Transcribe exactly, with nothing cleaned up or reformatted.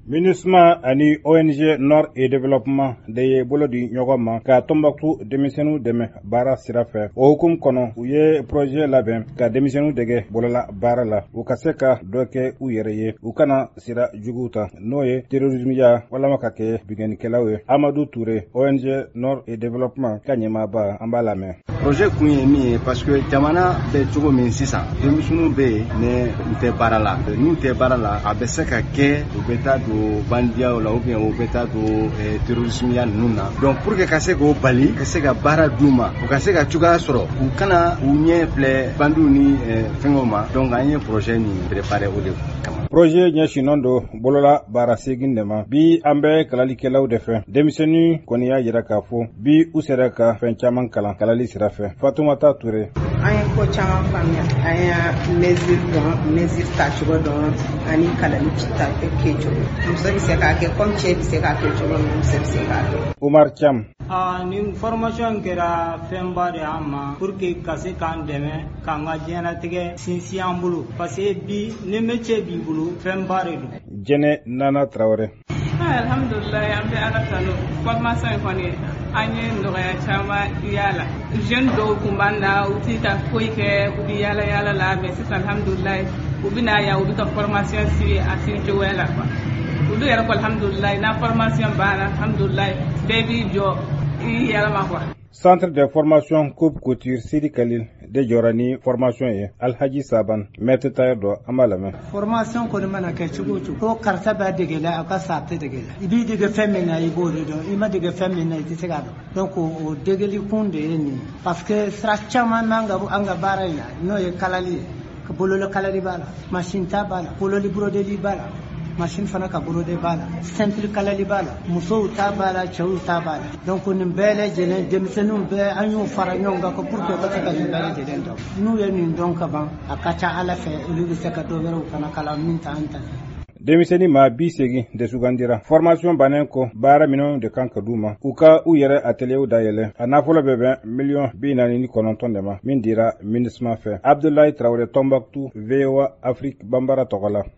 MINUSMA ani O N G Nord et Développement de ye bolo di ɲɔgɔn ma ka Tombouctou denmisɛnninw dɛmɛ baara sira fɛ. O hukumu kɔnɔ u ye projet labɛn ka denmisɛnninw dege bolola baara la. U ka se ka dɔ kɛ u yɛrɛ ye. U kana sira juguw ta n'o ye terrorisme ya walama ka kɛ bingɛnnikɛlaw ye. Amadou Touré, O N G Nord et Développement ka ɲɛmaaba an b'a lamɛn. Projet kun ye min ye parce que jamana bɛ cogo min sisan denmisɛnninw bɛ yen ne u tɛ baara la. N'u tɛ baara la a bɛ se ka kɛ u bɛ taa don bandiyaw la ou bien u bɛ taa don terrorisme ya ninnu na. Donc pour que ka se k'o bali ka se ka baara d'u ma u ka se ka cogoya sɔrɔ u kana u ɲɛ filɛ bandiw ni fɛngɛw ma. Donc an ye projet nin préparé o de kama. Projet ɲɛsinnen don bolola baara segin de ma. Bi an bɛ kalalikɛlaw de fɛ. Denmisɛnnin kɔni y'a jira k'a fɔ bi u sera ka fɛn caman kalan kalali sira fɛ. Fatoumata Touré. An ye ko caman faamuya. An ye mesure dɔn, mesure tacogo dɔn ani kalali kɛcogo. Muso bɛ se k'a kɛ comme cɛ bɛ se k'a kɛ cogo min muso bɛ se k'a kɛ. Umar Cham. Ah, ni formation kɛra fɛnba de an ma pour que ka se k'an dɛmɛ k'an ka diɲɛlatigɛ sinsin an bolo parce que bi ni métier b'i bolo fɛnba de don. Jɛnɛ Nana Traoré. Alhamdulilayi an bɛ ala tanu formation in kɔni an ye nɔgɔya caman y'a la jeune dɔw tun b'an na u tɛ ka foyi kɛ u bɛ yala yala la mais sisan alhamdulilayi u bɛ na yan u bɛ ka formation sigi a sigi cogoya la quoi olu yɛrɛ ko alhamdulilayi n'a formation banna alhamdulilayi bɛɛ b'i jɔ i yɛlɛma quoi. Centre de formation Coupe Couture Sidi Khalil de jɔra ni formation ye Alhaji Saban maître tailleur dɔ an b'a lamɛn. Formation kɔni mana kɛ cogo o cogo ko karisa b'a dege la a ka sa tɛ dege la i b'i dege fɛn min na i b'o de dɔn i ma dege fɛn min na i tɛ se k'a dɔn donc o degeli kun de ye nin ye parce que sira caman b'an ka an ka baara in na n'o ye kalali ye ka bolola kalali b'a la machine ta b'a la bololi brodeli b'a la machine fana ka brode b'a la simple kalali b'a la musow ta b'a la cɛw ta b'a la donc nin bɛɛ lajɛlen denmisɛnninw bɛɛ an y'u fara ɲɔgɔn kan pour que u ka se ka nin bɛɛ lajɛlen dɔn n'u ye nin dɔn ka ban a ka ca ala fɛ olu bɛ se ka dɔ wɛrɛw fana kalan min ta an ta. Denmisɛnnin maa bi segin de sugandira formation bannen kɔ baara minɛnw de kan ka d'u ma u ka u yɛrɛ ateliers dayɛlɛ a nafolo bɛ bɛn miliyɔn bi naani ni kɔnɔntɔn de ma min dira MINUSMA fɛ. Abdoulaye Traoré, Tombouctou, V O A Afrique Bambara tɔgɔ la.